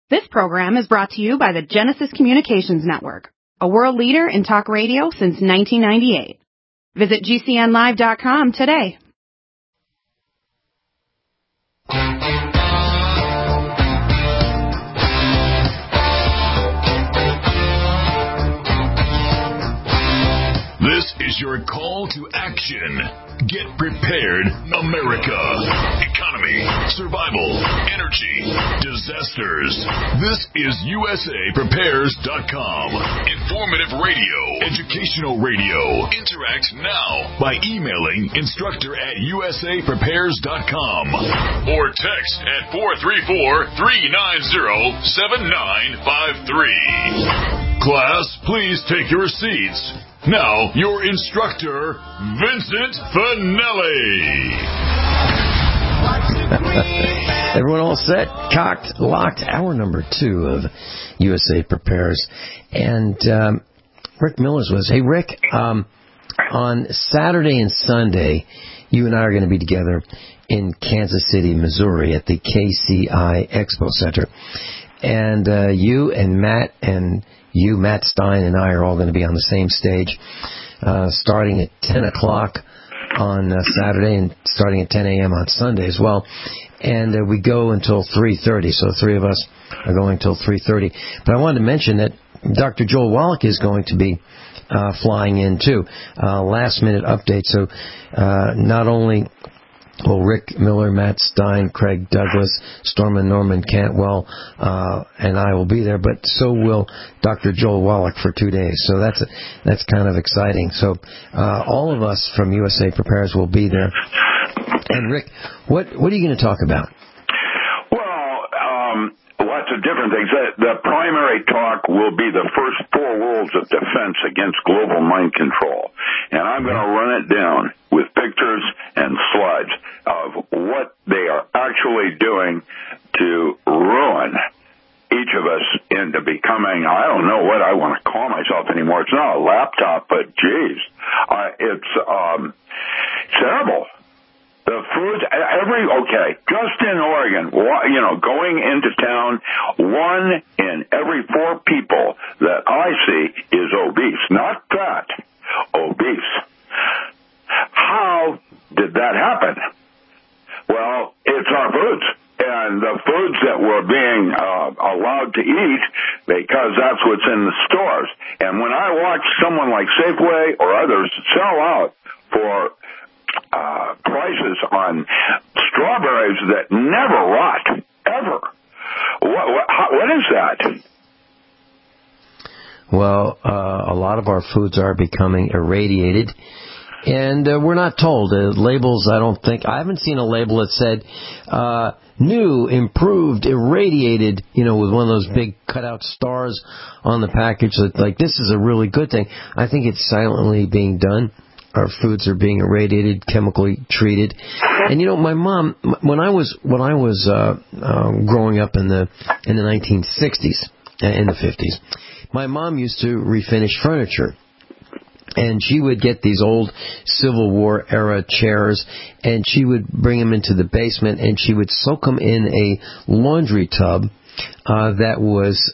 This program is brought to you by the Genesis Communications Network, a world leader in talk radio since 1998. Visit GCNlive.com today. This is your call to action. Get prepared, America. Economy, survival, energy, disasters. This is USAPrepares.com. Informative radio, educational radio. Interact now by emailing instructor@USAPrepares.com or text at 434-390-7953. Class, please take your seats. Now, your instructor, Vincent Finelli. Everyone all set? Cocked, locked. Hour number 2 of USA Prepares. And Rick Miller's with us. Hey, Rick, on Saturday and Sunday, you and I are going to be together in Kansas City, Missouri at the KCI Expo Center. And you and Matt Stein and I are all going to be on the same stage starting at 10 o'clock on Saturday and starting at 10 a.m. on Sunday as well. And we go until 3:30, so 3 of us are going until 3:30. But I wanted to mention that Dr. Joel Wallach is going to be flying in, too. Last-minute update. So not only... Well, Rick Miller, Matt Stein, Craig Douglas, Storm and Norman Cantwell, and I will be there, but so will Dr. Joel Wallach for 2 days. So that's kind of exciting. So all of us from USA Prepares will be there. And Rick, what are you going to talk about? Lots of different things. The primary talk will be the first 4 rules of defense against global mind control. And I'm going to run it down with pictures and slides of what they are actually doing to ruin each of us into becoming, I don't know what I want to call myself anymore. It's not a laptop, but geez, it's terrible. The foods, just in Oregon, going into town, 1 in every 4 people that I see is obese. Not fat, obese. How did that happen? Well, it's our foods. And the foods that we're being allowed to eat because that's what's in the stores. And when I watch someone like Safeway or others sell out for prices on strawberries that never rot, ever. What is that? Well, a lot of our foods are becoming irradiated, and we're not told. Labels, I haven't seen a label that said, new, improved, irradiated, with one of those big cutout stars on the package, like this is a really good thing. I think it's silently being done. Our foods are being irradiated, chemically treated. And my mom, when I was growing up in the 1960s, in the 50s, my mom used to refinish furniture. And she would get these old Civil War era chairs, and she would bring them into the basement, and she would soak them in a laundry tub that was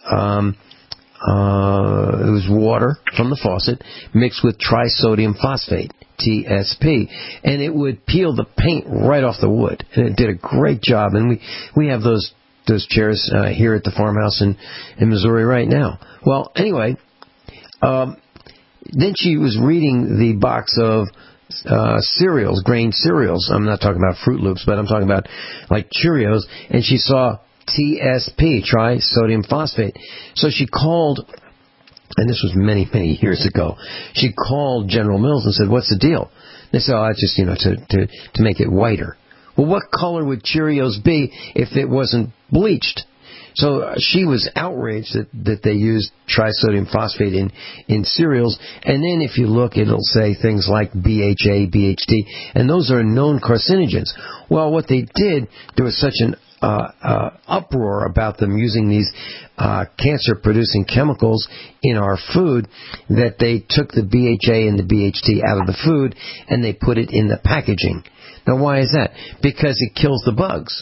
it was water from the faucet mixed with trisodium phosphate, TSP, and it would peel the paint right off the wood. And it did a great job. And we have those chairs here at the farmhouse in Missouri right now. Well, anyway, then she was reading the box of cereals, grain cereals. I'm not talking about Fruit Loops, but I'm talking about like Cheerios. And she saw TSP, trisodium phosphate. So she called, and this was many, many years ago, she called General Mills and said, what's the deal? They said, it's just, to make it whiter. Well, what color would Cheerios be if it wasn't bleached? So she was outraged that they used trisodium phosphate in cereals. And then if you look, it'll say things like BHA, BHT, and those are known carcinogens. Well, what they did, there was such an uproar about them using these cancer-producing chemicals in our food that they took the BHA and the BHT out of the food and they put it in the packaging. Now, why is that? Because it kills the bugs.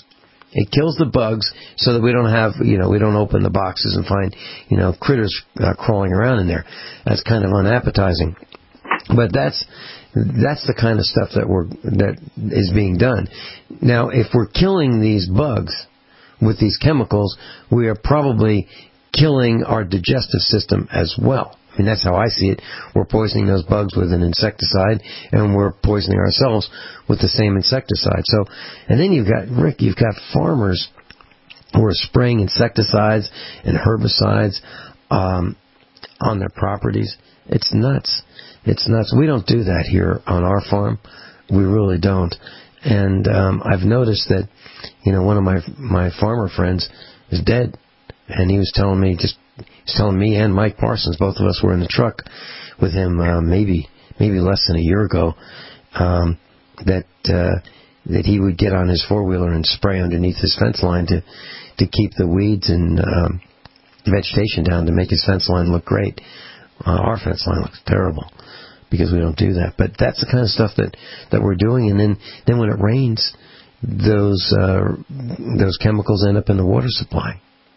It kills the bugs so that we don't have, we don't open the boxes and find, critters crawling around in there. That's kind of unappetizing. But that's the kind of stuff that is being done. Now, if we're killing these bugs with these chemicals, we are probably killing our digestive system as well. I mean, that's how I see it. We're poisoning those bugs with an insecticide, and we're poisoning ourselves with the same insecticide. So, and then you've got farmers who are spraying insecticides and herbicides on their properties. It's nuts. It's nuts. We don't do that here on our farm. We really don't. And I've noticed that, one of my farmer friends is dead, and he was telling me and Mike Parsons, both of us were in the truck with him maybe less than a year ago, that he would get on his four-wheeler and spray underneath his fence line to keep the weeds and vegetation down, to make his fence line look great. Our fence line looks terrible because we don't do that. But that's the kind of stuff that we're doing. And then when it rains, those chemicals end up in the water supply.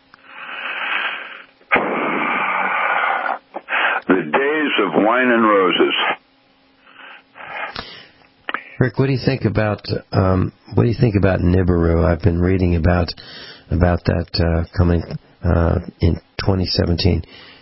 The days of wine and roses. Rick, what do you think about Nibiru? I've been reading about that coming in 2017.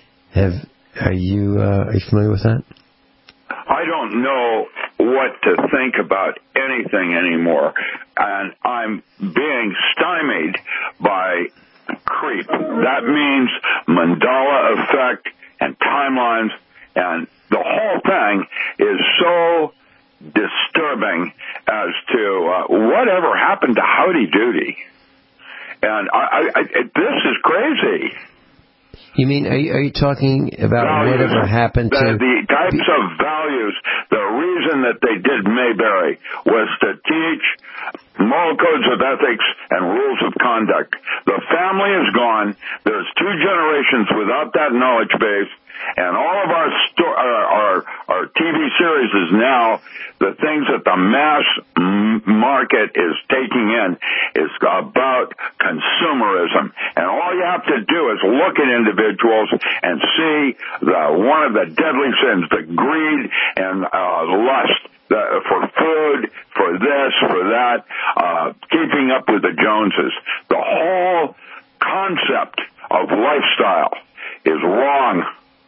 Are you familiar with that? I don't know what to think about anything anymore, and I'm being stymied by creep. That means mandala effect and timelines, and the whole thing is so disturbing as to whatever happened to Howdy Doody. And this is crazy. You mean, are you talking about values, whatever happened to... The types of values, the reason that they did Mayberry was to teach moral codes of ethics and rules of conduct. The family is gone. There's 2 generations without that knowledge base. And all of our TV series is now the things that the mass market is taking in is about consumerism. And all you have to do is look at individuals and see one of the deadly sins, the greed and lust for food, for this, for that, keeping up with the Joneses. The whole concept of lifestyle is wrong.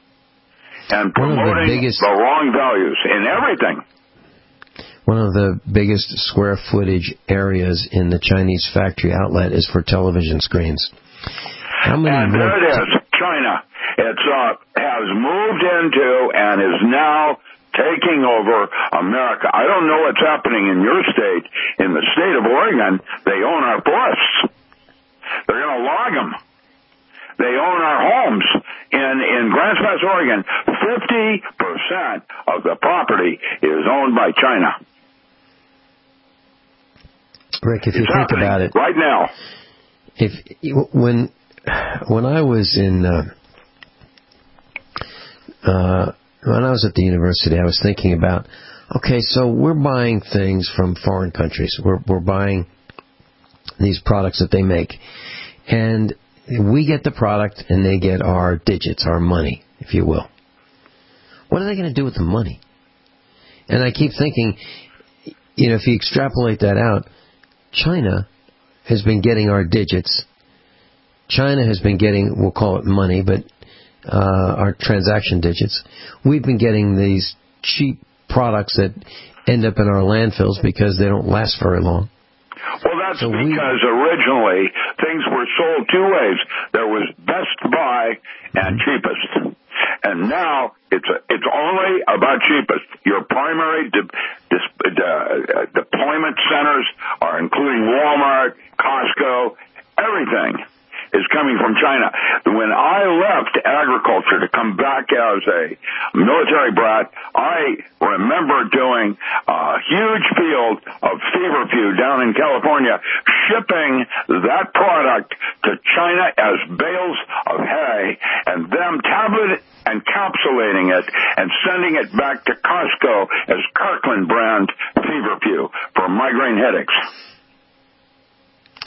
And promoting the wrong values in everything. One of the biggest square footage areas in the Chinese factory outlet is for television screens. How many? And there it is, China. It has moved into and is now taking over America. I don't know what's happening in your state. In the state of Oregon, they own our forests. They're going to log them. They own our homes. In Grants Pass, Oregon, 50% of the property is owned by China. Rick, if you think about it, right now, when I was when I was at the university, I was thinking about, okay, so we're buying things from foreign countries. We're buying these products that they make, and we get the product and they get our digits, our money, if you will. What are they going to do with the money? And I keep thinking, if you extrapolate that out, China has been getting our digits. China has been getting, we'll call it money, but our transaction digits. We've been getting these cheap products that end up in our landfills because they don't last very long. Well, that's because originally things were sold 2 ways. There was best buy and cheapest. And now it's only about cheapest. Your primary deployment centers are including Walmart, Costco, everything is coming from China. When I left agriculture to come back as a military brat, I remember doing a huge field of feverfew down in California, shipping that product to China as bales of hay, and them tablet and encapsulating it and sending it back to Costco as Kirkland brand feverfew for migraine headaches.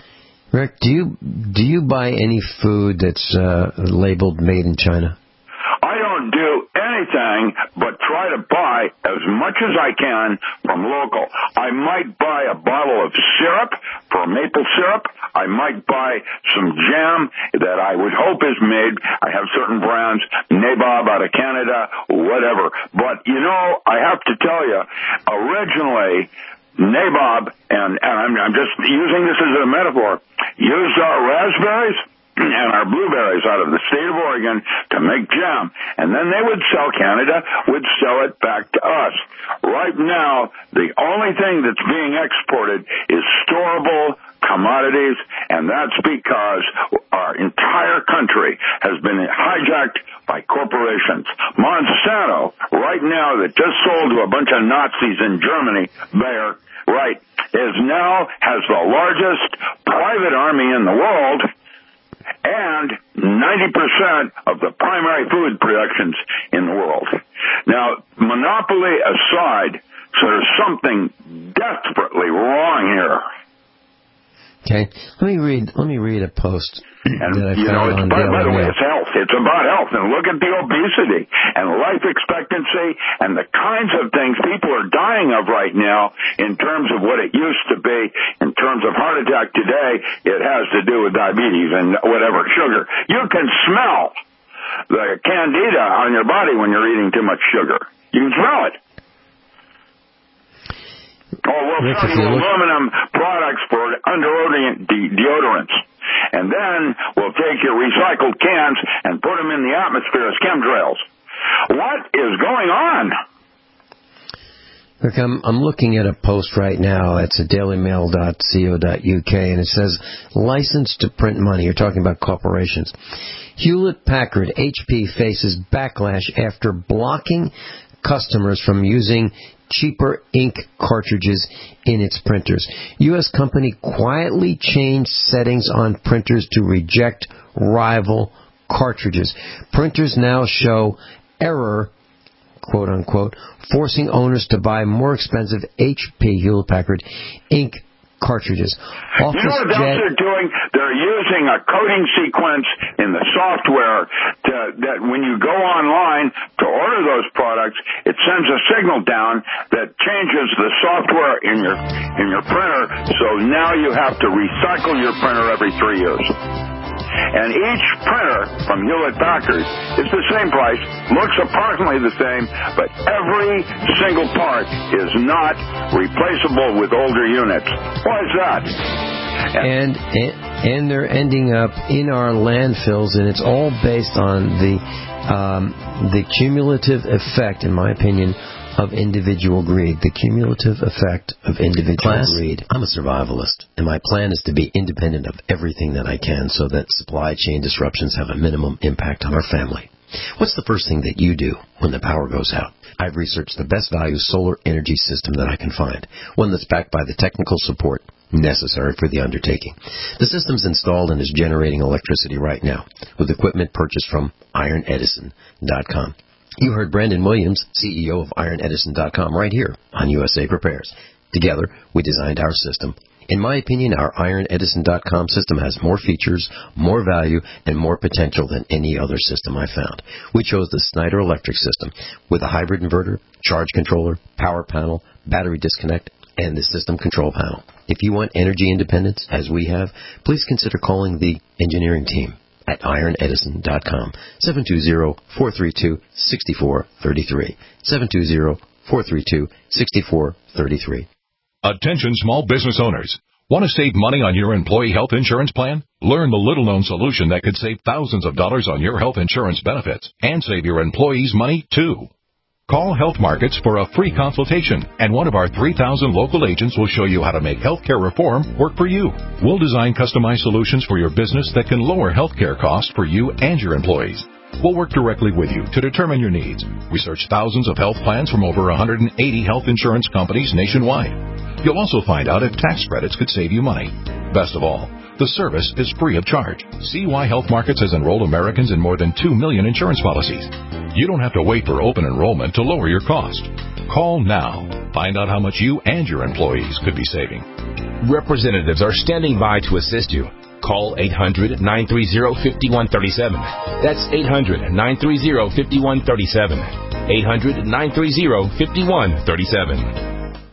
Rick, do you buy any food that's labeled made in China? I don't do anything but try to buy as much as I can from local. I might buy a bottle of syrup for maple syrup. I might buy some jam that I would hope is made. I have certain brands, Nabob out of Canada, whatever. But, I have to tell you, originally, Nabob, and I'm just using this as a metaphor, used our raspberries and our blueberries out of the state of Oregon to make jam. And then they would sell, Canada would sell it back to us. Right now, the only thing that's being exported is storable commodities, and that's because our entire country has been hijacked by corporations. Monsanto, right now, that just sold to a bunch of Nazis in Germany, Bayer, right, has the largest private army in the world, and 90% of the primary food productions in the world. Now, monopoly aside, so there's something desperately wrong here. Okay, let me read a post and, that I found on Daily by the way, Mail. it's health. It's about health. And look at the obesity and life expectancy and the kinds of things people are dying of right now in terms of what it used to be. In terms of heart attack today, it has to do with diabetes and whatever sugar. You can smell the candida on your body when you're eating too much sugar. You can smell it. Oh, we'll sell you aluminum products for under-odorant deodorants. And then we'll take your recycled cans and put them in the atmosphere as chemtrails. What is going on? Look, I'm looking at a post right now. It's at dailymail.co.uk, and it says, licensed to print money. You're talking about corporations. Hewlett-Packard, HP, faces backlash after blocking customers from using cheaper ink cartridges in its printers. U.S. company quietly changed settings on printers to reject rival cartridges. Printers now show error, quote unquote, forcing owners to buy more expensive HP Hewlett-Packard ink cartridges. You know what else they're doing? They're using a coding sequence in the software that when you go online to order those products, it sends a signal down that changes the software in your printer, so now you have to recycle your printer every 3 years. And each printer from Hewlett-Packard is the same price, looks approximately the same, but every single part is not replaceable with older units. Why is that? And they're ending up in our landfills, and it's all based on the cumulative effect, in my opinion, of individual greed. The cumulative effect of individual greed. I'm a survivalist, and my plan is to be independent of everything that I can so that supply chain disruptions have a minimum impact on our family. What's the first thing that you do when the power goes out? I've researched the best value solar energy system that I can find, one that's backed by the technical support necessary for the undertaking. The system's installed and is generating electricity right now with equipment purchased from IronEdison.com. You heard Brandon Williams, CEO of IronEdison.com, right here on USA Prepares. Together, we designed our system. In my opinion, our IronEdison.com system has more features, more value, and more potential than any other system I found. We chose the Snyder Electric system with a hybrid inverter, charge controller, power panel, battery disconnect, and the system control panel. If you want energy independence, as we have, please consider calling the engineering team at IronEdison.com, 720-432-6433, 720-432-6433. Attention small business owners. Want to save money on your employee health insurance plan? Learn the little-known solution that could save thousands of dollars on your health insurance benefits and save your employees money, too. Call Health Markets for a free consultation, and one of our 3,000 local agents will show you how to make healthcare reform work for you. We'll design customized solutions for your business that can lower healthcare costs for you and your employees. We'll work directly with you to determine your needs. We search thousands of health plans from over 180 health insurance companies nationwide. You'll also find out if tax credits could save you money. Best of all, the service is free of charge. See why Health Markets has enrolled Americans in more than 2 million insurance policies. You don't have to wait for open enrollment to lower your cost. Call now. Find out how much you and your employees could be saving. Representatives are standing by to assist you. Call 800-930-5137. That's 800-930-5137. 800-930-5137.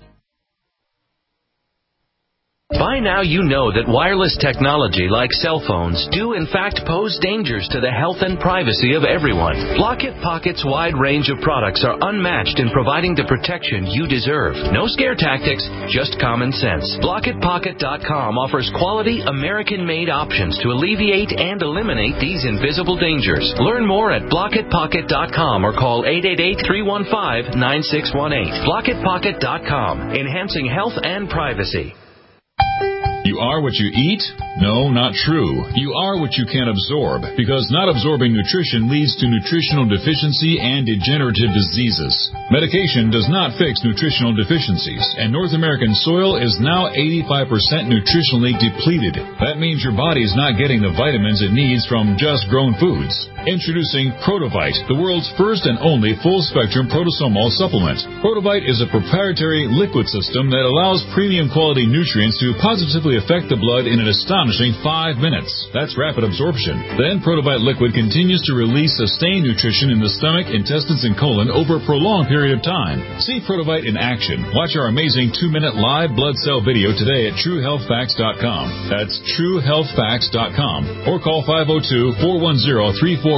By now you know that wireless technology like cell phones do in fact pose dangers to the health and privacy of everyone. Blockit Pocket's wide range of products are unmatched in providing the protection you deserve. No scare tactics, just common sense. BlockitPocket.com offers quality American-made options to alleviate and eliminate these invisible dangers. Learn more at BlockitPocket.com or call 888-315-9618. BlockitPocket.com, enhancing health and privacy. You are what you eat? No, not true. You are what you can absorb, because not absorbing nutrition leads to nutritional deficiency and degenerative diseases. Medication does not fix nutritional deficiencies, and North American soil is now 85% nutritionally depleted. That means your body is not getting the vitamins it needs from just grown foods. Introducing Protovite, the world's first and only full-spectrum protosomal supplement. Protovite is a proprietary liquid system that allows premium quality nutrients to positively affect the blood in an astonishing 5 minutes. That's rapid absorption. Then Protovite liquid continues to release sustained nutrition in the stomach, intestines, and colon over a prolonged period of time. See Protovite in action. Watch our amazing 2-minute live blood cell video today at TrueHealthFacts.com. That's TrueHealthFacts.com. Or call 502-410-3411.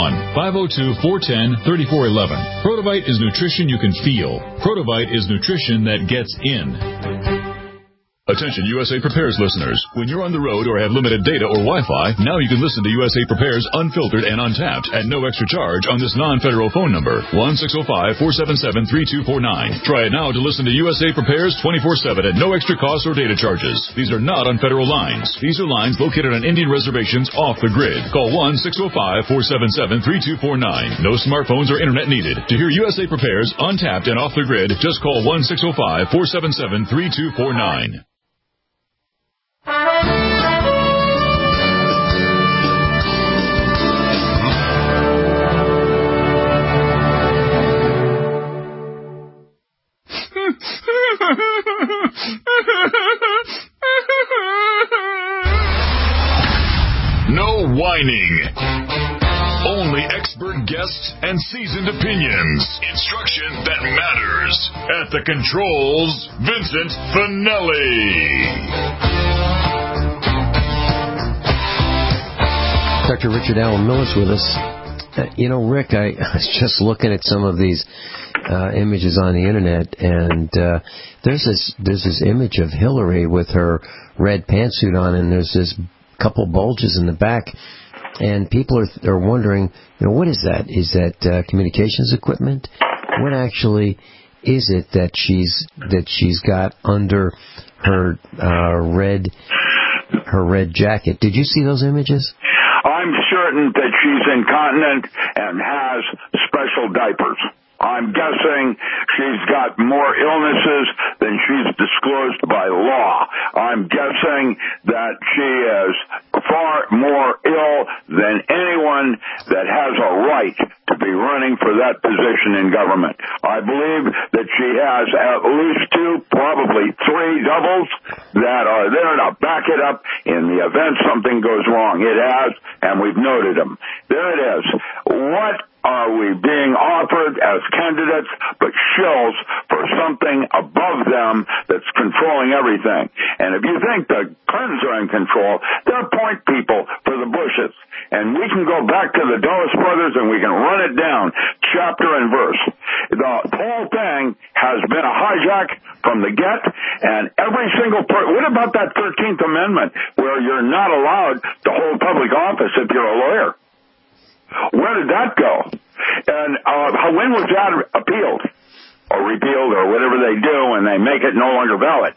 502-410-3411. Protovite is nutrition you can feel. Protovite is nutrition that gets in. Attention USA Prepares listeners. When you're on the road or have limited data or Wi-Fi, now you can listen to USA Prepares unfiltered and untapped at no extra charge on this non-federal phone number, 1-605-477-3249. Try it now to listen to USA Prepares 24/7 at no extra cost or data charges. These are not on federal lines. These are lines located on Indian reservations off the grid. Call 1-605-477-3249. No smartphones or internet needed. To hear USA Prepares untapped and off the grid, just call 1-605-477-3249. No whining. Only expert guests and seasoned opinions. Instruction that matters. At the controls, Vincent Finelli. Dr. Richard Allen Miller's with us. Rick, I was just looking at some of these images on the internet, and there's this image of Hillary with her red pantsuit on, and there's this couple bulges in the back, and people are wondering, what is that? Is that communications equipment? What actually is it that she's got under her red jacket? Did you see those images? I'm certain that she's incontinent and has special diapers. I'm guessing she's got more illnesses than she's disclosed by law. I'm guessing that she is far more ill than anyone that has a right to be running for that position in government. I believe that she has at least 2, probably 3 doubles that are there to back it up in the event something goes wrong. It has, and we've noted them. There it is. What are we being offered as candidates but shills for something above them that's controlling everything? And if you think the Clintons are in control, they're point people for the Bushes. And we can go back to the Dulles brothers and we can run it down chapter and verse. The whole thing has been a hijack from the get, and every single person. What about that 13th Amendment where you're not allowed to hold public office if you're a lawyer? Where did that go? And when was that appealed or repealed or whatever they do and they make it no longer valid?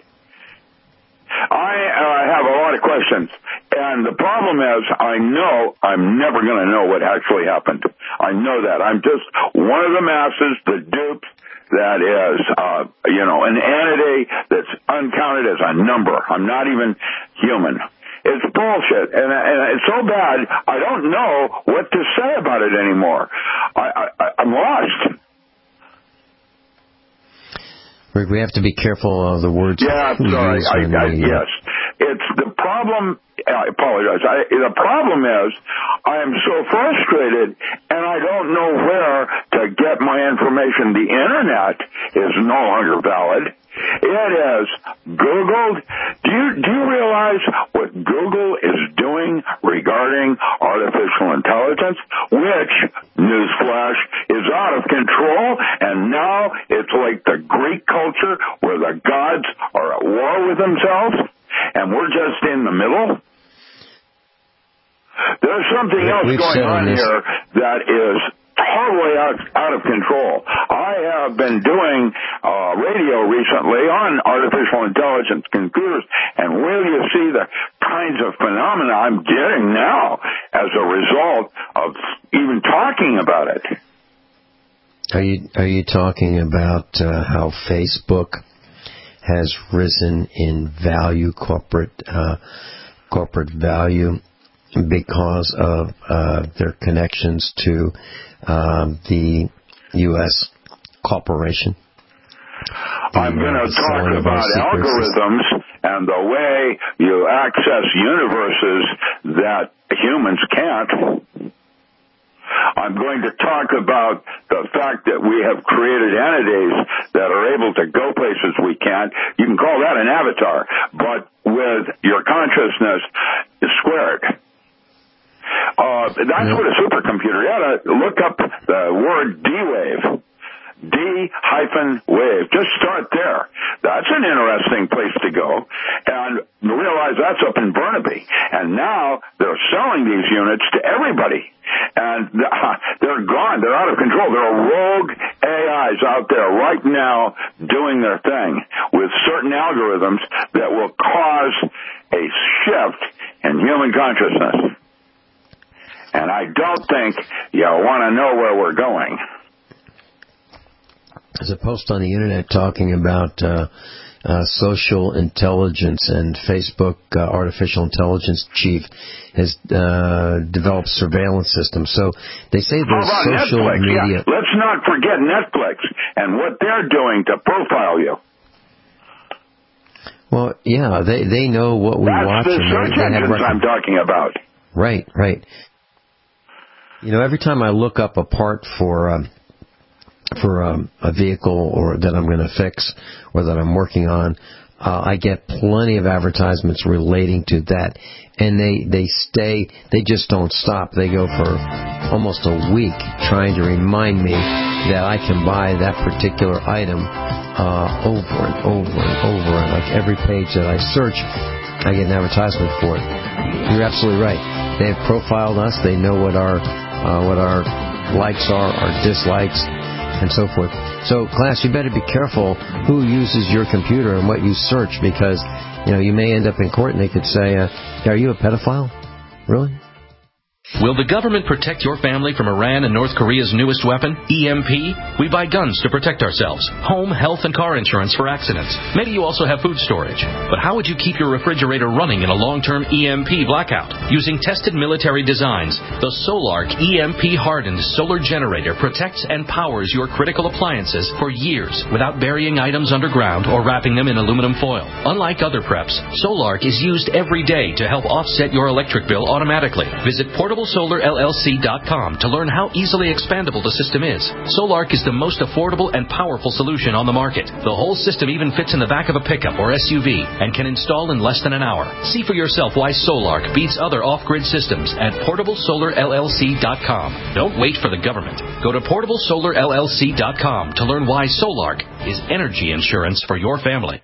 I have a lot of questions. And the problem is I know I'm never going to know what actually happened. I know that. I'm just one of the masses, the dupes, that is, an entity that's uncounted as a number. I'm not even human. It's bullshit, and it's so bad, I don't know what to say about it anymore. I'm lost. Rick, we have to be careful of the words. Yeah, sorry. Yes. It's the problem. I apologize. The problem is I am so frustrated, and I don't know where to get my information. The Internet is no longer valid. It is Googled. Do you realize what Google is doing regarding artificial intelligence, which, newsflash, is out of control, and now it's like the Greek culture where the gods are at war with themselves, and we're just in the middle? There's something else going on here that is totally out of control. I have been doing radio recently on artificial intelligence computers, and where do you see the kinds of phenomena I'm getting now as a result of even talking about it? Are you talking about how Facebook has risen in value, corporate value, because of their connections to the U.S. corporation? I'm going to talk about algorithms and the way you access universes that humans can't. I'm going to talk about the fact that we have created entities that are able to go places we can't. You can call that an avatar, but with your consciousness squared. That's what a supercomputer. You ought to look up the word D-Wave. D-Wave. Just start there. That's an interesting place to go. And realize that's up in Burnaby. And now they're selling these units to everybody. And they're gone. They're out of control. There are rogue AIs out there right now doing their thing with certain algorithms that will cause a shift in human consciousness. And I don't think you want to know where we're going. There's a post on the Internet talking about social intelligence, and Facebook artificial intelligence chief has developed surveillance systems. So they say there's social Netflix? media. Yeah. Let's not forget Netflix and what they're doing to profile you. Well, yeah, they know what we watch. That's the search engines I'm talking about. Right. You know, every time I look up a part for a vehicle or that I'm going to fix or that I'm working on, I get plenty of advertisements relating to that, and they just don't stop. They go for almost a week trying to remind me that I can buy that particular item over and over and over, and like every page that I search, I get an advertisement for it. You're absolutely right. They have profiled us. They know what our likes are, our dislikes, and so forth. So, class, you better be careful who uses your computer and what you search, because you may end up in court and they could say, "Are you a pedophile? Really?" Will the government protect your family from Iran and North Korea's newest weapon, EMP? We buy guns to protect ourselves, home, health, and car insurance for accidents. Maybe you also have food storage. But how would you keep your refrigerator running in a long-term EMP blackout? Using tested military designs, the Solark EMP-hardened solar generator protects and powers your critical appliances for years without burying items underground or wrapping them in aluminum foil. Unlike other preps, Solark is used every day to help offset your electric bill automatically. Visit PortableSolarLLC.com to learn how easily expandable the system is. Solark is the most affordable and powerful solution on the market. The whole system even fits in the back of a pickup or SUV and can install in less than an hour. See for yourself why Solark beats other off-grid systems at PortableSolarLLC.com. Don't wait for the government. Go to PortableSolarLLC.com to learn why Solark is energy insurance for your family.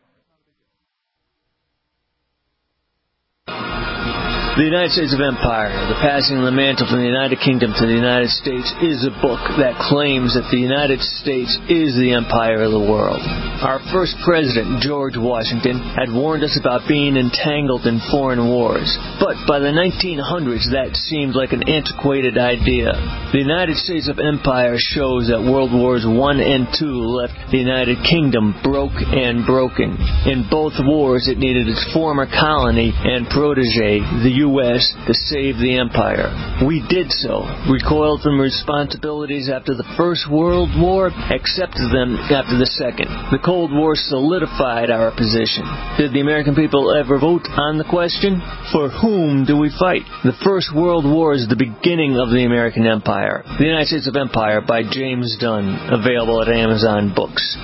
The United States of Empire, the passing of the mantle from the United Kingdom to the United States, is a book that claims that the United States is the empire of the world. Our first president, George Washington, had warned us about being entangled in foreign wars. But by the 1900s, that seemed like an antiquated idea. The United States of Empire shows that World Wars I and II left the United Kingdom broke and broken. In both wars, it needed its former colony and protege, the U.S. to save the empire. We did so, recoiled from responsibilities after the First World War, accepted them after the Second. The Cold War solidified our position. Did the American people ever vote on the question? For whom do we fight? The First World War is the beginning of the American Empire. The United States of Empire by James Dunn, available at Amazon Books.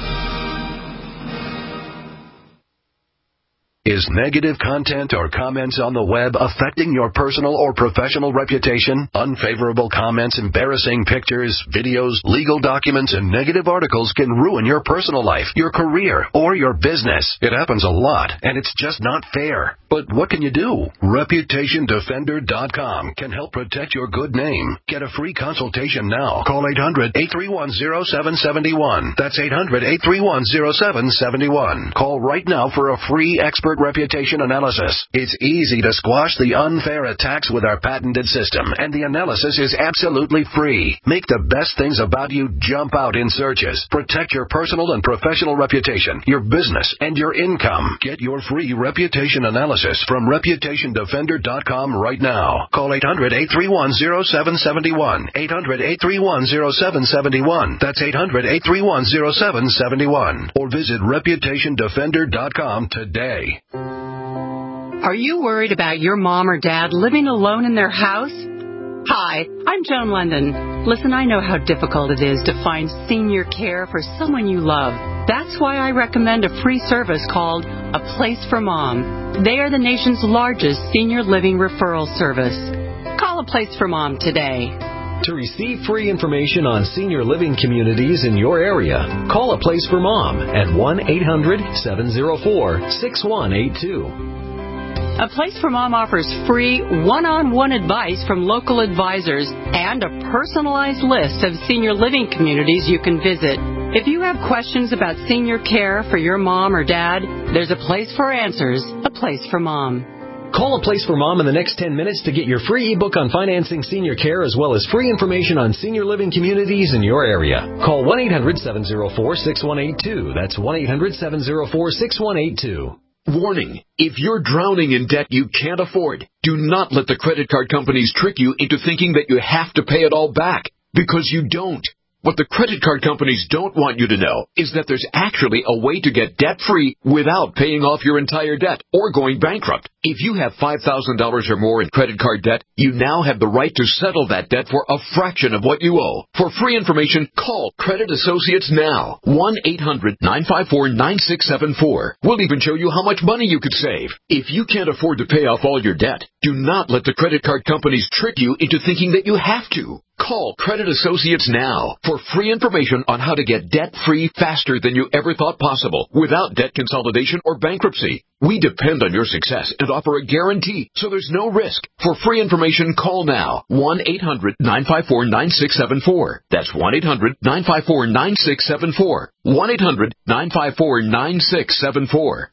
Is negative content or comments on the web affecting your personal or professional reputation? Unfavorable comments, embarrassing pictures, videos, legal documents, and negative articles can ruin your personal life, your career, or your business. It happens a lot, and it's just not fair. But what can you do? ReputationDefender.com can help protect your good name. Get a free consultation now. Call 800-831-0771. That's 800-831-0771. Call right now for a free expert reputation analysis. It's easy to squash the unfair attacks with our patented system, and the analysis is absolutely free. Make the best things about you jump out in searches. Protect your personal and professional reputation, your business, and your income. Get your free reputation analysis from ReputationDefender.com right now. Call 800-831-0771. 800-831-0771. That's 800-831-0771. Or visit ReputationDefender.com today. Are you worried about your mom or dad living alone in their house? Hi, I'm Joan London. Listen, I know how difficult it is to find senior care for someone you love. That's why I recommend a free service called A Place for Mom. They are the nation's largest senior living referral service. Call A Place for Mom today. To receive free information on senior living communities in your area, call A Place for Mom at 1-800-704-6182. A Place for Mom offers free one-on-one advice from local advisors and a personalized list of senior living communities you can visit. If you have questions about senior care for your mom or dad, there's a place for answers, A Place for Mom. Call A Place for Mom in the next 10 minutes to get your free ebook on financing senior care as well as free information on senior living communities in your area. Call 1-800-704-6182. That's 1-800-704-6182. Warning, if you're drowning in debt you can't afford, do not let the credit card companies trick you into thinking that you have to pay it all back, because you don't. What the credit card companies don't want you to know is that there's actually a way to get debt-free without paying off your entire debt or going bankrupt. If you have $5,000 or more in credit card debt, you now have the right to settle that debt for a fraction of what you owe. For free information, call Credit Associates now. 1-800-954-9674. We'll even show you how much money you could save. If you can't afford to pay off all your debt, do not let the credit card companies trick you into thinking that you have to. Call Credit Associates now for free information on how to get debt-free faster than you ever thought possible without debt consolidation or bankruptcy. We depend on your success and offer a guarantee, so there's no risk. For free information, call now. 1-800-954-9674. That's 1-800-954-9674. 1-800-954-9674.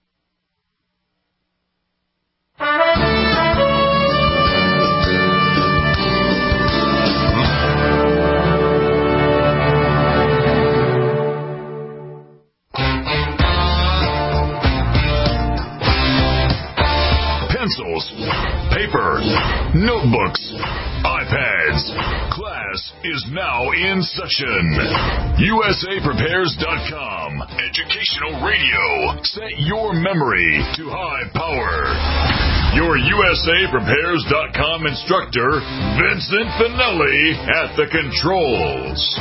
Pencils, paper, notebooks, iPads. Class is now in session. USAPrepares.com. Educational radio. Set your memory to high power. Your USAPrepares.com instructor, Vincent Finelli, at the controls.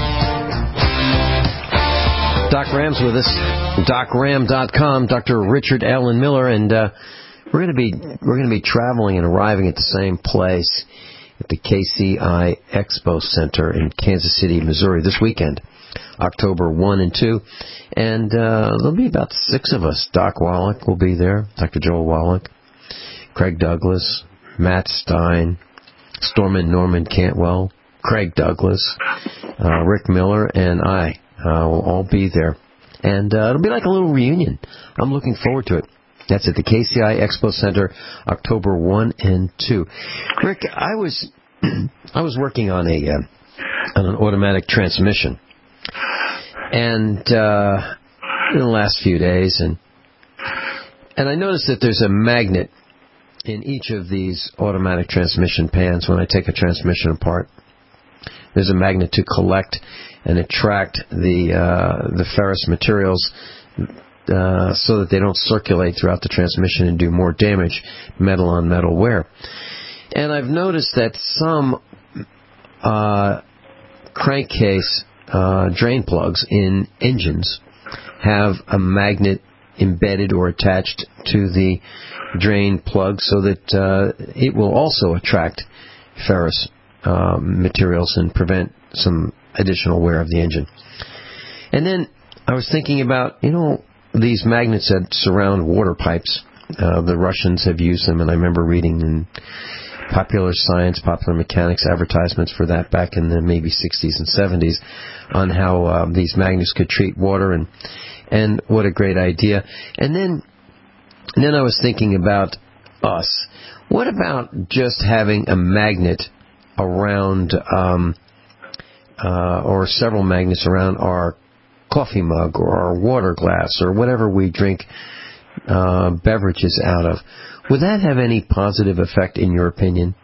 Doc Ram's with us. DocRam.com. Dr. Richard Allen Miller, and we're going to be traveling and arriving at the same place at the KCI Expo Center in Kansas City, Missouri this weekend, October 1 and 2. And there'll be about 6 of us. Doc Wallach will be there, Dr. Joel Wallach, Craig Douglas, Matt Stein, Stormin Norman Cantwell, Craig Douglas, Rick Miller, and I will all be there. And it'll be like a little reunion. I'm looking forward to it. That's at the KCI Expo Center, October 1 and 2. Rick, I was working on an automatic transmission, and in the last few days, and I noticed that there's a magnet in each of these automatic transmission pans, when I take a transmission apart, there's a magnet to collect and attract the ferrous materials so that they don't circulate throughout the transmission and do more damage, metal on metal wear. And I've noticed that some crankcase drain plugs in engines have a magnet embedded or attached to the drain plug so that it will also attract ferrous materials and prevent some additional wear of the engine. And then I was thinking about, these magnets that surround water pipes. The Russians have used them, and I remember reading in Popular Science, Popular Mechanics advertisements for that back in the maybe 60s and 70s on how these magnets could treat water, and what a great idea. And then I was thinking about us. What about just having a magnet around, or several magnets around our coffee mug or our water glass or whatever we drink beverages out of? Would that have any positive effect in your opinion?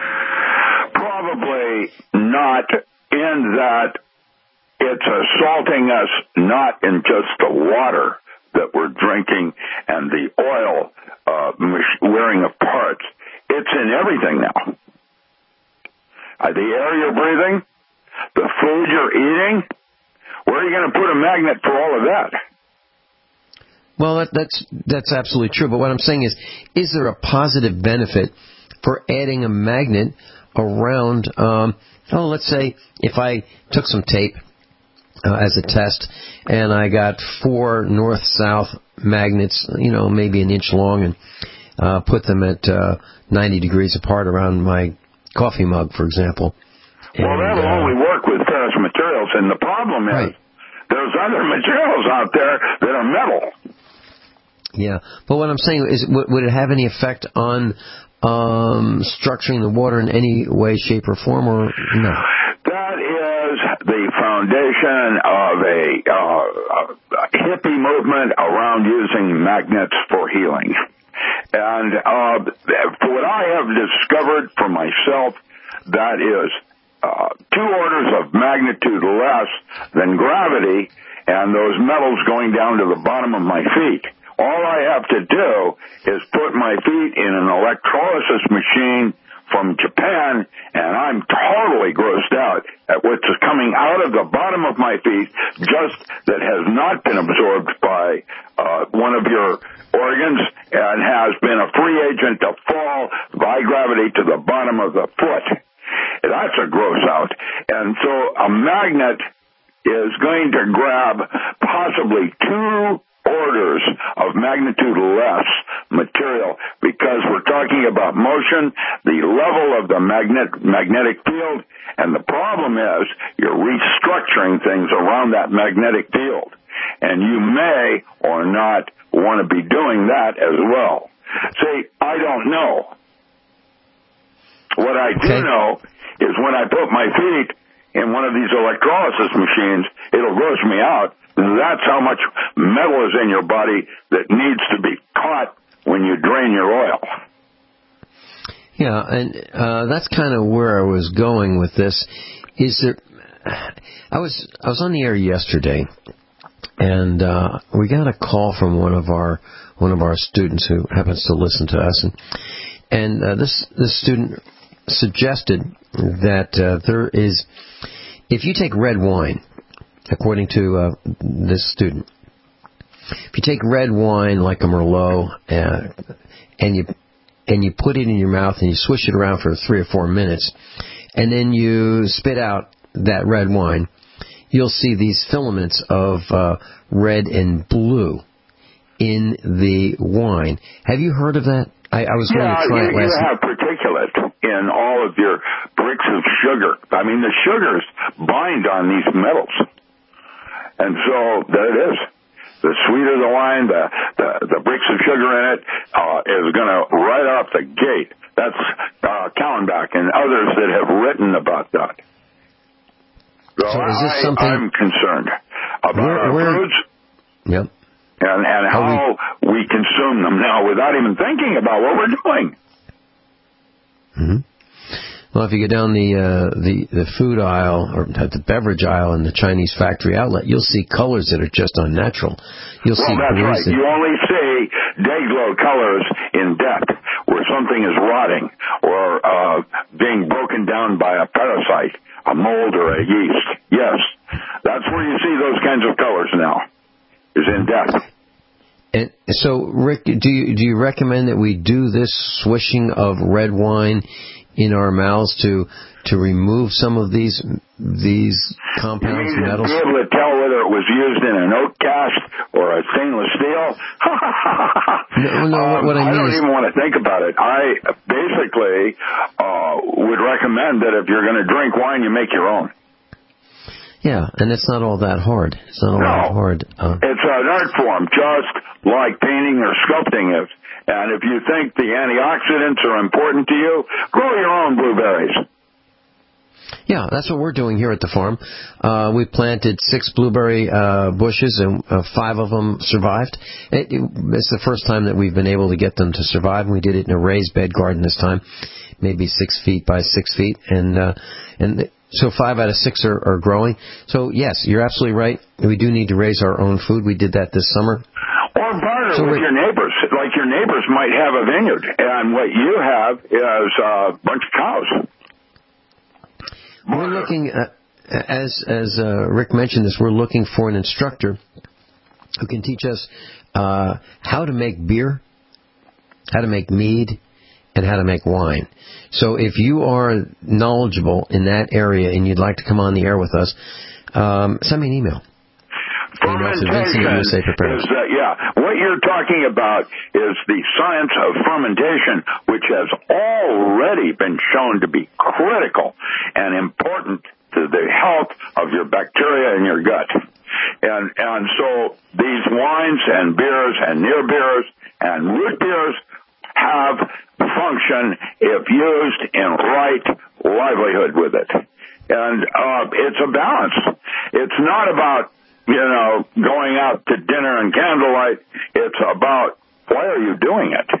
Probably not, in that it's assaulting us not in just the water that we're drinking and the oil wearing of parts. It's in everything now. The air you're breathing, the food you're eating. Where are you going to put a magnet for all of that? Well, that's absolutely true. But what I'm saying is there a positive benefit for adding a magnet around, let's say if I took some tape as a test and I got 4 north-south magnets, maybe an inch long, and put them at 90 degrees apart around my coffee mug, for example. Well, that'll only work with ferrous materials, and the problem is there's other materials out there that are metal. Yeah, but what I'm saying is, would it have any effect on structuring the water in any way, shape, or form, or no? That is the foundation of a hippie movement around using magnets for healing. And for what I have discovered for myself, that is 2 orders of magnitude less than gravity, and those metals going down to the bottom of my feet. All I have to do is put my feet in an electrolysis machine from Japan, and I'm totally grossed out at what's coming out of the bottom of my feet, just that has not been absorbed by one of your organs and has been a free agent to fall by gravity to the bottom of the foot. That's a gross out. And so a magnet is going to grab possibly 2 orders of magnitude less material, because we're talking about motion, the level of the magnetic field, and the problem is you're restructuring things around that magnetic field, and you may or not want to be doing that as well. See, I don't know. What I do know is when I put my feet in one of these electrolysis machines, it'll gross me out. That's how much metal is in your body that needs to be caught when you drain your oil. Yeah, and that's kind of where I was going with this. Is there? I was on the air yesterday, and we got a call from one of our students who happens to listen to us, and this student suggested that there is, if you take red wine, according to this student, if you take red wine like a Merlot and you put it in your mouth and you swish it around for 3 or 4 minutes, and then you spit out that red wine, you'll see these filaments of red and blue in the wine. Have you heard of that? I was going to try it last night. You have particulate in all of your bricks of sugar. I mean, the sugars bind on these metals. And so there it is. The sweeter the wine, the bricks of sugar in it is going to, right off the gate. That's Kallenbach and others that have written about that. So is this something I'm concerned about our foods. Yep. And how we consume them now without even thinking about what we're doing. Mm-hmm. Well, if you go down the food aisle or the beverage aisle in the Chinese factory outlet, you'll see colors that are just unnatural. You'll see that's right. You only see day-glow colors in death, where something is rotting or being broken down by a parasite, a mold or a yeast. Yes, that's where you see those kinds of colors now, is in death. And so, Rick, do you recommend that we do this swishing of red wine in our mouths to remove some of these compounds, metals? To be able to tell whether it was used in an oak cast or a stainless steel? What I don't even want to think about it. I basically would recommend that if you're going to drink wine, you make your own. Yeah, and it's not all that hard. It's not all that hard. It's an art form, just like painting or sculpting is. And if you think the antioxidants are important to you, grow your own blueberries. Yeah, that's what we're doing here at the farm. We planted 6 blueberry bushes, and 5 of them survived. It's the first time that we've been able to get them to survive. We did it in a raised bed garden this time, maybe 6 feet by 6 feet, and so 5 out of 6 are growing. So yes, you're absolutely right. We do need to raise our own food. We did that this summer. Or barter with your neighbors. Like your neighbors might have a vineyard, and what you have is a bunch of cows. We're looking at, as Rick mentioned this, we're looking for an instructor who can teach us how to make beer, how to make mead, and how to make wine. So if you are knowledgeable in that area and you'd like to come on the air with us, send me an email. Fermentation is, what you're talking about is the science of fermentation, which has already been shown to be critical and important to the health of your bacteria in your gut. And so these wines and beers and near beers and root beers have function if used in right livelihood with it. And it's a balance. It's not about going out to dinner and candlelight. It's about, why are you doing it?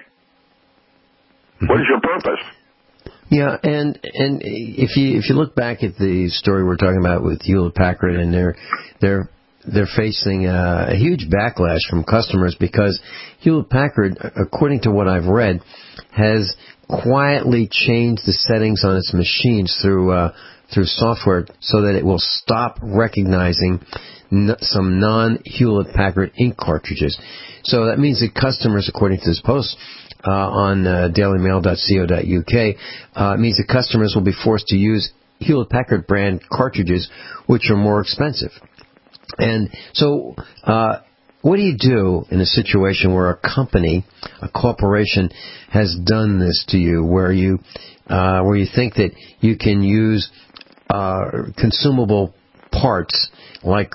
What is your purpose? Yeah, and if you look back at the story we're talking about with Hewlett-Packard, and they're facing a huge backlash from customers because Hewlett-Packard, according to what I've read, has quietly changed the settings on its machines through software so that it will stop recognizing some non-Hewlett-Packard ink cartridges. So that means that customers, according to this post on dailymail.co.uk, it means that customers will be forced to use Hewlett-Packard brand cartridges, which are more expensive. And so what do you do in a situation where a company, a corporation, has done this to you, where you think that you can use consumable parts like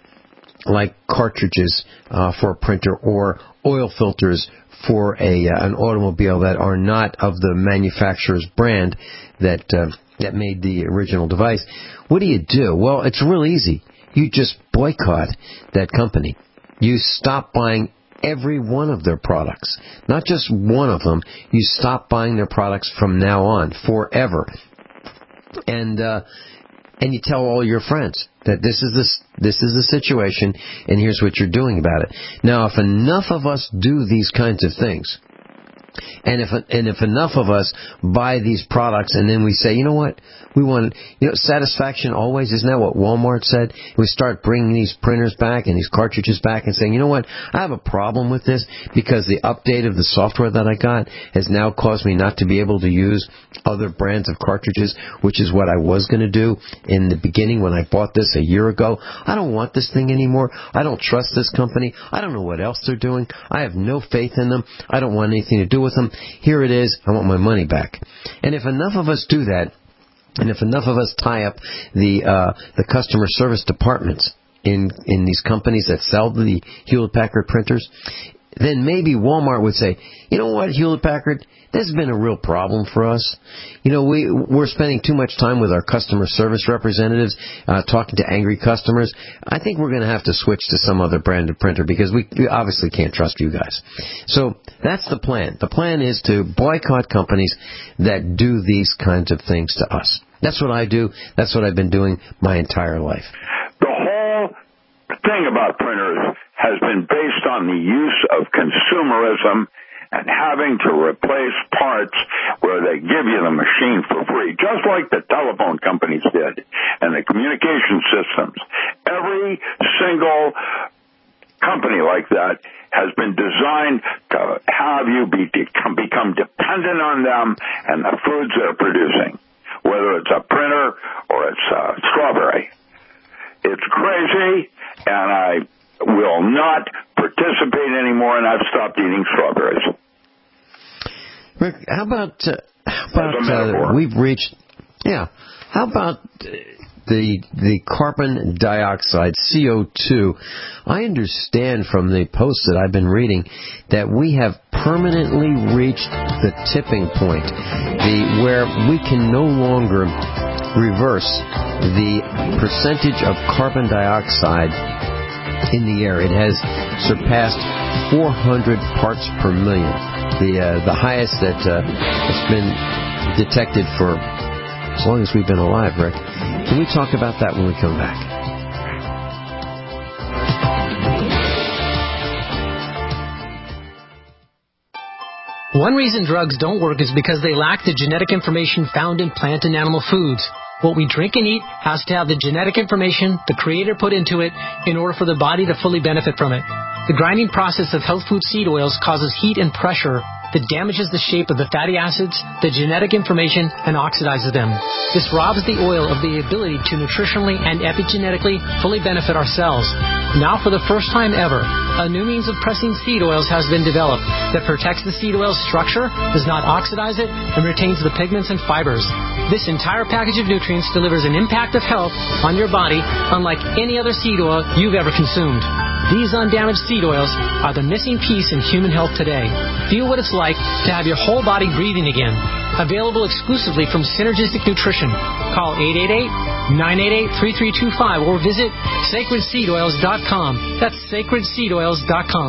cartridges for a printer or oil filters for an automobile that are not of the manufacturer's brand that made the original device? What do you do? Well, it's real easy. You just boycott that company. You stop buying every one of their products, not just one of them. You stop buying their products from now on, forever. And you tell all your friends that this is the situation, and here's what you're doing about it. Now, if enough of us do these kinds of things, and if enough of us buy these products, and then we say, you know what, we want, satisfaction always, isn't that what Walmart said? We start bringing these printers back and these cartridges back and saying, you know what, I have a problem with this because the update of the software that I got has now caused me not to be able to use other brands of cartridges, which is what I was going to do in the beginning when I bought this a year ago. I don't want this thing anymore. I don't trust this company. I don't know what else they're doing. I have no faith in them. I don't want anything to do with them. Here it is. I want my money back. And if enough of us do that, and if enough of us tie up the customer service departments in these companies that sell the Hewlett-Packard printers, then maybe Walmart would say, you know what, Hewlett-Packard, this has been a real problem for us. You know, we're spending too much time with our customer service representatives, talking to angry customers. I think we're going to have to switch to some other branded printer because we obviously can't trust you guys. So that's the plan. The plan is to boycott companies that do these kinds of things to us. That's what I do. That's what I've been doing my entire life. The whole thing about printers has been based on the use of consumerism and having to replace parts where they give you the machine for free, just like the telephone companies did and the communication systems. Every single company like that has been designed to have you become dependent on them and the foods they're producing, whether it's a printer or it's a strawberry. It's crazy, and I will not participate anymore, and I've stopped eating strawberries. Rick, how about we've reached? Yeah. How about the carbon dioxide, CO2? I understand from the posts that I've been reading that we have permanently reached the tipping point, where we can no longer reverse the percentage of carbon dioxide in the air. It has surpassed 400 parts per million, the highest that has been detected for as long as we've been alive, Rick. Can we talk about that when we come back? One reason drugs don't work is because they lack the genetic information found in plant and animal foods. What we drink and eat has to have the genetic information the Creator put into it in order for the body to fully benefit from it. The grinding process of health food seed oils causes heat and pressure that damages the shape of the fatty acids, the genetic information, and oxidizes them. This robs the oil of the ability to nutritionally and epigenetically fully benefit our cells. Now, for the first time ever, a new means of pressing seed oils has been developed that protects the seed oil's structure, does not oxidize it, and retains the pigments and fibers. This entire package of nutrients delivers an impact of health on your body unlike any other seed oil you've ever consumed. These undamaged seed oils are the missing piece in human health today. Feel what it's like to have your whole body breathing again. Available exclusively from Synergistic Nutrition. Call 888-988-3325 or visit sacredseedoils.com. That's sacredseedoils.com.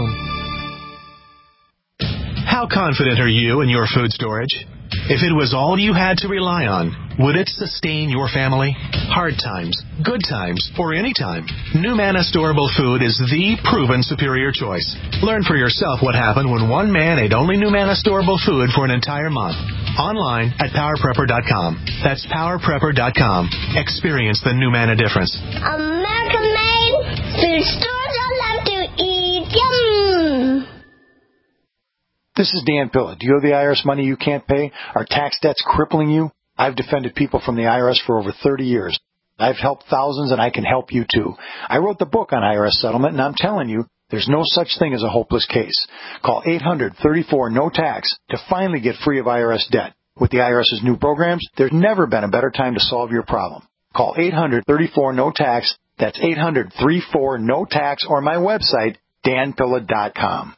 How confident are you in your food storage? If it was all you had to rely on, would it sustain your family? Hard times, good times, or any time, NuManna Storable Food is the proven superior choice. Learn for yourself what happened when one man ate only NuManna Storable Food for an entire month. Online at PowerPrepper.com. That's PowerPrepper.com. Experience the NuManna difference. American made food stores I love to eat. Yum! This is Dan Pilla. Do you owe the IRS money you can't pay? Are tax debts crippling you? I've defended people from the IRS for over 30 years. I've helped thousands, and I can help you too. I wrote the book on IRS settlement, and I'm telling you, there's no such thing as a hopeless case. Call 800-34-NO-TAX to finally get free of IRS debt. With the IRS's new programs, there's never been a better time to solve your problem. Call 800-34-NO-TAX. That's 800-34-NO-TAX, or my website, danpilla.com.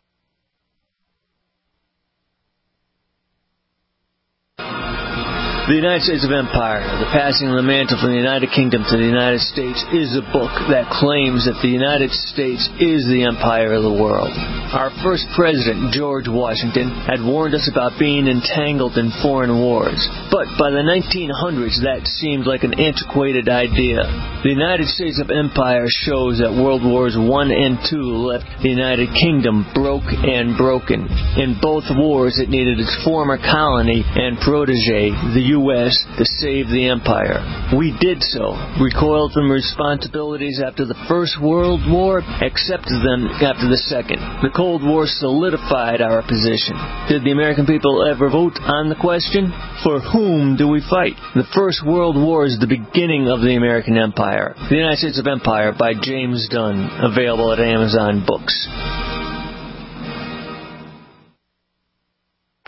The United States of Empire, The Passing of the Mantle from the United Kingdom to the United States, is a book that claims that the United States is the empire of the world. Our first president, George Washington, had warned us about being entangled in foreign wars. But by the 1900s, that seemed like an antiquated idea. The United States of Empire shows that World Wars I and II left the United Kingdom broke and broken. In both wars, it needed its former colony and protege, the U.S., to save the empire. We did so, recoiled from responsibilities after the First World War, accepted them after the Second. The Cold War solidified our position. Did the American people ever vote on the question? For whom do we fight? The First World War is the beginning of the American empire. The United States of Empire by James Dunn, available at Amazon Books.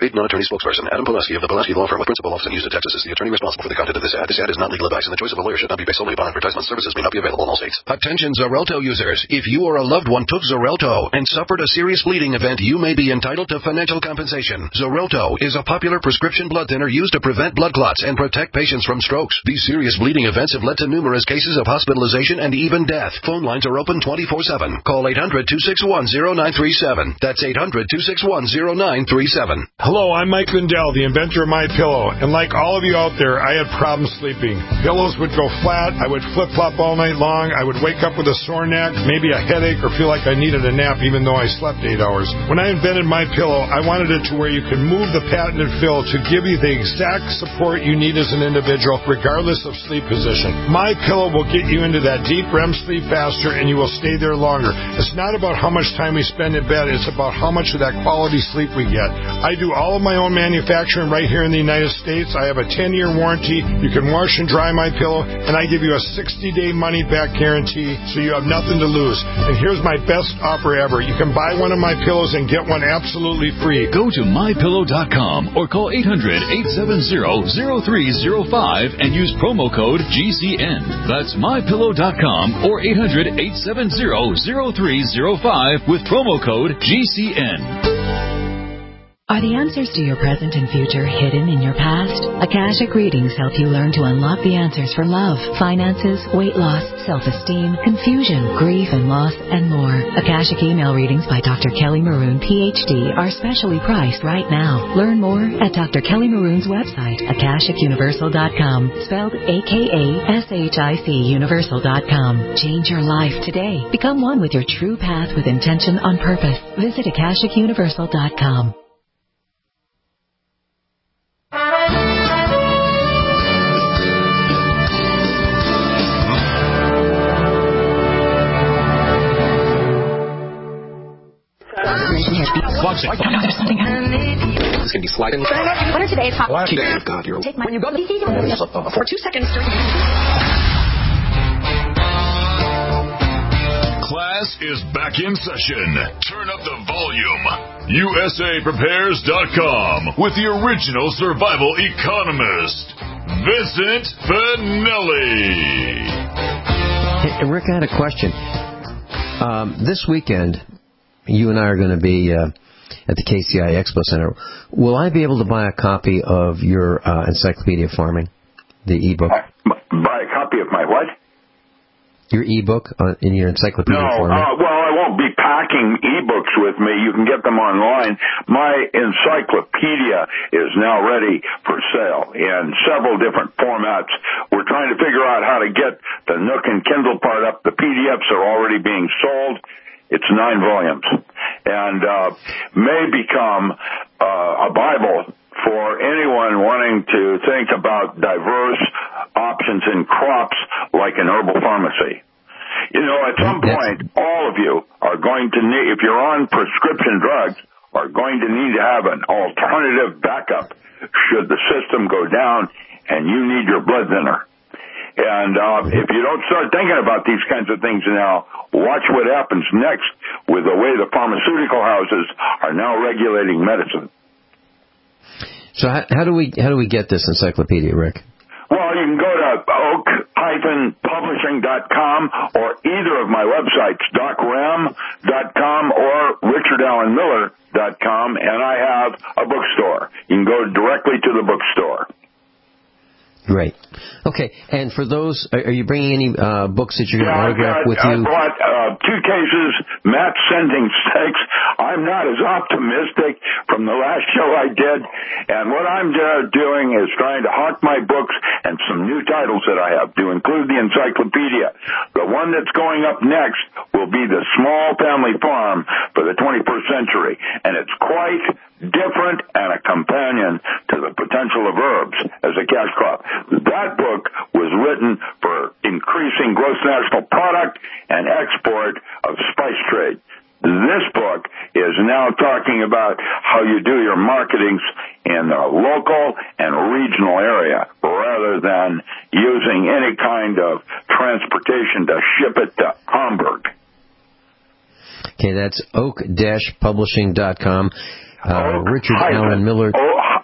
Paid non-attorney spokesperson Adam Pileski of the Pileski Law Firm with principal office in Houston, Texas is the attorney responsible for the content of this ad. This ad is not legal advice, and the choice of a lawyer should not be based solely upon advertisement. Services may not be available in all states. Attention Xarelto users. If you or a loved one took Xarelto and suffered a serious bleeding event, you may be entitled to financial compensation. Xarelto is a popular prescription blood thinner used to prevent blood clots and protect patients from strokes. These serious bleeding events have led to numerous cases of hospitalization and even death. Phone lines are open 24/7. Call 800-261-0937. That's 800-261-0937. Hello, I'm Mike Lindell, the inventor of MyPillow, and like all of you out there, I had problems sleeping. Pillows would go flat, I would flip-flop all night long, I would wake up with a sore neck, maybe a headache, or feel like I needed a nap even though I slept 8 hours. When I invented MyPillow, I wanted it to where you could move the patented fill to give you the exact support you need as an individual, regardless of sleep position. MyPillow will get you into that deep REM sleep faster, and you will stay there longer. It's not about how much time we spend in bed, it's about how much of that quality sleep we get. I do all of my own manufacturing right here in the United States. I have a 10-year warranty. You can wash and dry MyPillow, and I give you a 60-day money-back guarantee, so you have nothing to lose. And here's my best offer ever. You can buy one of my pillows and get one absolutely free. Go to MyPillow.com or call 800-870-0305 and use promo code GCN. That's MyPillow.com or 800-870-0305 with promo code GCN. Are the answers to your present and future hidden in your past? Akashic Readings help you learn to unlock the answers for love, finances, weight loss, self-esteem, confusion, grief and loss, and more. Akashic email readings by Dr. Kelly Maroon, PhD, are specially priced right now. Learn more at Dr. Kelly Maroon's website, AkashicUniversal.com, spelled AKASHIC Universal.com. Change your life today. Become one with your true path with intention on purpose. Visit AkashicUniversal.com. This is going to be sliding. What are today's hot? God, you're... Take my... When you go to the... For 2 seconds. Class is back in session. Turn up the volume. USAPrepares.com with the original survival economist, Vincent Finelli. Hey, Rick, I had a question. This weekend, you and I are going to be at the KCI Expo Center. Will I be able to buy a copy of your Encyclopedia of Farming, the e-book? Buy a copy of my what? Your e-book in your Encyclopedia of Farming? Well, I won't be packing e-books with me. You can get them online. My encyclopedia is now ready for sale in several different formats. We're trying to figure out how to get the Nook and Kindle part up. The PDFs are already being sold. It's 9 volumes and may become a Bible for anyone wanting to think about diverse options in crops like an herbal pharmacy. You know, at some point, all of you are going to need, if you're on prescription drugs, are going to need to have an alternative backup should the system go down and you need your blood thinner. And if you don't start thinking about these kinds of things now, watch what happens next with the way the pharmaceutical houses are now regulating medicine. So how do we get this encyclopedia, Rick? Well, you can go to oak-publishing.com or either of my websites, docram.com or richardallenmiller.com, and I have a bookstore. You can go directly to the bookstore. Great. Okay, and for those, are you bringing any books that you're going to autograph with you? I brought 2 cases, Matt sending 6. I'm not as optimistic from the last show I did, and what I'm doing is trying to hawk my books and some new titles that I have to include the encyclopedia. The one that's going up next will be The Small Family Farm for the 21st Century, and it's quite different and a companion to the potential of herbs as a cash crop. That book was written for increasing gross national product and export of spice trade. This book is now talking about how you do your marketing in the local and regional area rather than using any kind of transportation to ship it to Hamburg. Okay, that's oak-publishing.com. Richard Allen Miller.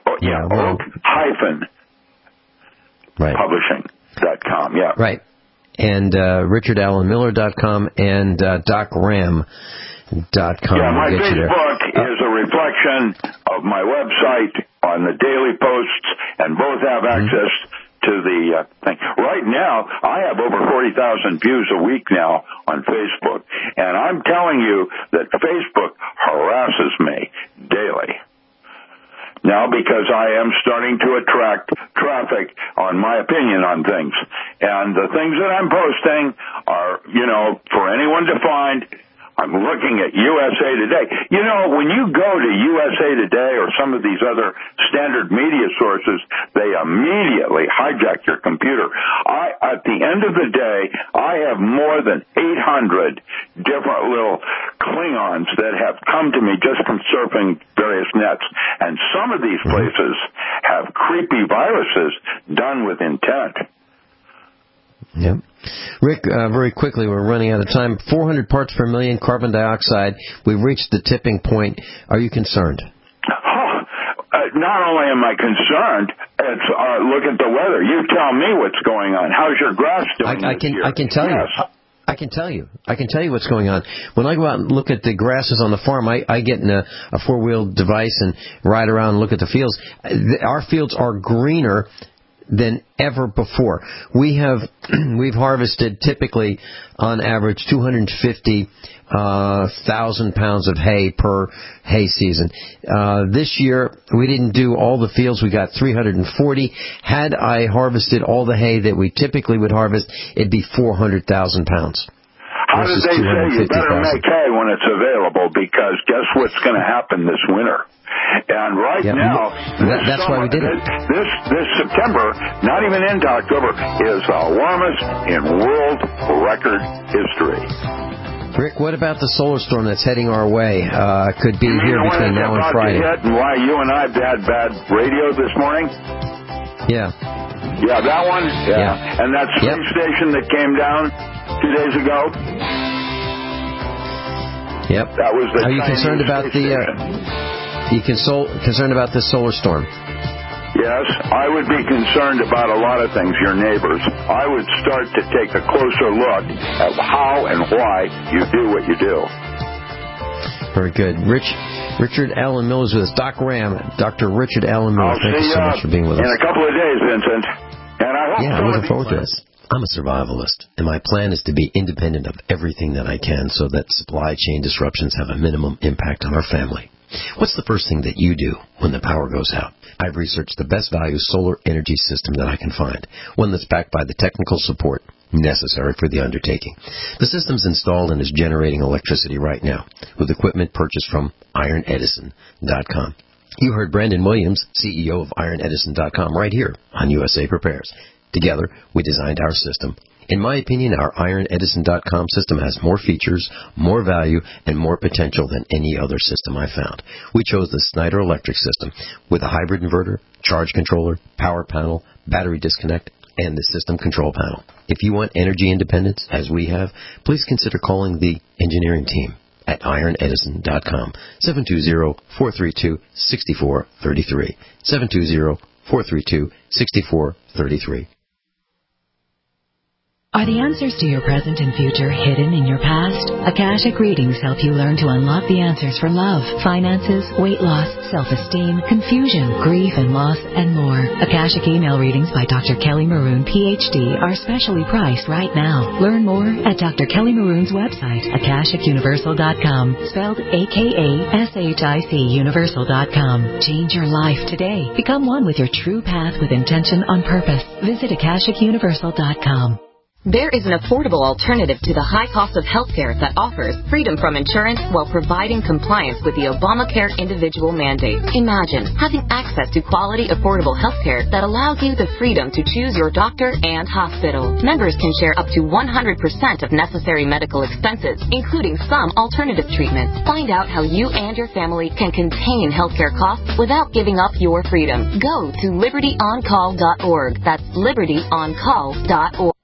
Publishing.com, yeah. Right. And RichardAllenMiller.com and DocRam.com. Yeah, my Facebook is a reflection of my website on the daily posts, and both have access to the thing. Right now, I have over 40,000 views a week now on Facebook, and I'm telling you that Facebook harasses me daily. Now, because I am starting to attract traffic on my opinion on things. And the things that I'm posting are, for anyone to find. I'm looking at USA Today. When you go to USA Today or some of these other standard media sources, they immediately hijack your computer. At the end of the day, I have more than 800 different little Klingons that have come to me just from surfing various nets. And some of these places have creepy viruses done with intent. Yep. Rick, very quickly, we're running out of time. 400 parts per million carbon dioxide. We've reached the tipping point. Are you concerned? Not only am I concerned, it's look at the weather. You tell me what's going on. How's your grass doing this year? I can tell you. I can tell you. I can tell you what's going on. When I go out and look at the grasses on the farm, I get in a four-wheel device and ride around and look at the fields. Our fields are greener than ever before. We've harvested typically on average 250,000 pounds of hay per hay season. This year we didn't do all the fields. We got 340. Had I harvested all the hay that we typically would harvest, it'd be 400,000 pounds. How did they say you better make hay when it's available? Because guess what's going to happen this winter? And now, that's why we did it. This September, not even into October, is the warmest in world record history. Rick, what about the solar storm that's heading our way? Could be here between now and Friday. And why you and I had bad radio this morning? Yeah. Yeah, that one? Yeah. And that space station that came down 2 days ago? Yep. That was the Are you concerned about concerned about this solar storm? Yes, I would be concerned about a lot of things, your neighbors. I would start to take a closer look at how and why you do what you do. Very good. Richard Allen Miller is with us. Doc Ram, Dr. Richard Allen Miller. Thank you so much for being with us. In a couple of days, Vincent. And I hope I'm looking forward to this. I'm a survivalist, and my plan is to be independent of everything that I can so that supply chain disruptions have a minimum impact on our family. What's the first thing that you do when the power goes out? I've researched the best value solar energy system that I can find, one that's backed by the technical support necessary for the undertaking. The system's installed and is generating electricity right now with equipment purchased from IronEdison.com. You heard Brandon Williams, CEO of IronEdison.com, right here on USA Prepares. Together, we designed our system. In my opinion, our IronEdison.com system has more features, more value, and more potential than any other system I found. We chose the Snyder Electric system with a hybrid inverter, charge controller, power panel, battery disconnect, and the system control panel. If you want energy independence, as we have, please consider calling the engineering team at IronEdison.com, 720-432-6433, 720-432-6433. Are the answers to your present and future hidden in your past? Akashic readings help you learn to unlock the answers for love, finances, weight loss, self-esteem, confusion, grief and loss, and more. Akashic email readings by Dr. Kelly Maroon, Ph.D. are specially priced right now. Learn more at Dr. Kelly Maroon's website, AkashicUniversal.com, spelled AKASHIC Universal.com. Change your life today. Become one with your true path with intention on purpose. Visit AkashicUniversal.com. There is an affordable alternative to the high cost of health care that offers freedom from insurance while providing compliance with the Obamacare individual mandate. Imagine having access to quality, affordable health care that allows you the freedom to choose your doctor and hospital. Members can share up to 100% of necessary medical expenses, including some alternative treatments. Find out how you and your family can contain healthcare costs without giving up your freedom. Go to libertyoncall.org. That's libertyoncall.org.